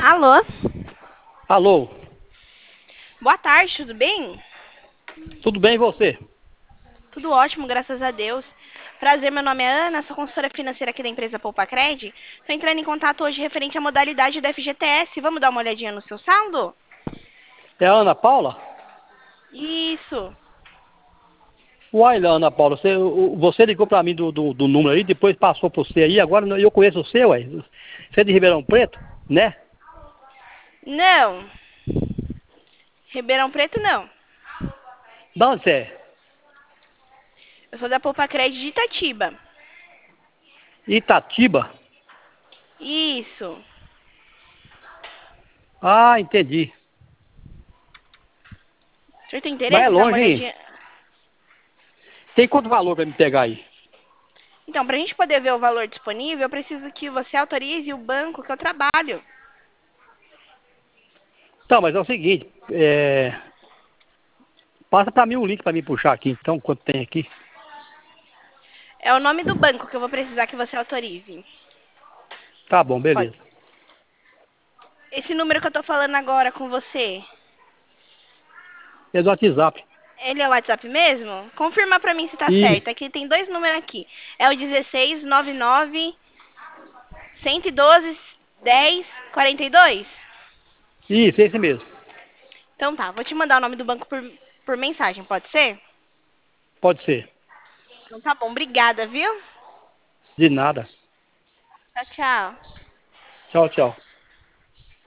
Alô? Alô, Boa tarde, tudo bem? tudo bem e você? Tudo ótimo, graças a Deus. Prazer, meu nome é Ana, sou consultora financeira aqui da empresa Poupa Cred. Estou entrando em contato hoje referente à modalidade da FGTS. Vamos dar uma olhadinha no seu saldo? É a Ana Paula? Isso. Uai, Ana Paula, você ligou para mim do número aí, depois passou para você aí, agora eu conheço o seu, ué. Você é de Ribeirão Preto, né? Não, Ribeirão Preto não. Da onde você é? Eu sou da Poupa Cred de Itatiba. Itatiba? Isso. Ah, entendi. O senhor tem Mas é interesse em dar uma longe, hein? olhadinha? Tem quanto valor para me pegar aí? Então, para a gente poder ver o valor disponível, eu preciso que você autorize o banco que eu trabalho. Então, mas é o seguinte, passa para mim um link para me puxar aqui, então, quanto tem aqui. É o nome do banco que eu vou precisar que você autorize. Tá bom, Pode. beleza. Esse número que eu tô falando agora com você, É do WhatsApp. ele é o WhatsApp mesmo? Confirma pra mim se tá certo. Isso, Aqui tem dois números aqui. É o 1699 112 10 42? isso, esse mesmo. Então tá, vou te mandar o nome do banco por mensagem, pode ser? Pode ser. Então tá bom, obrigada, viu? De nada. Tchau, tchau. Tchau, tchau.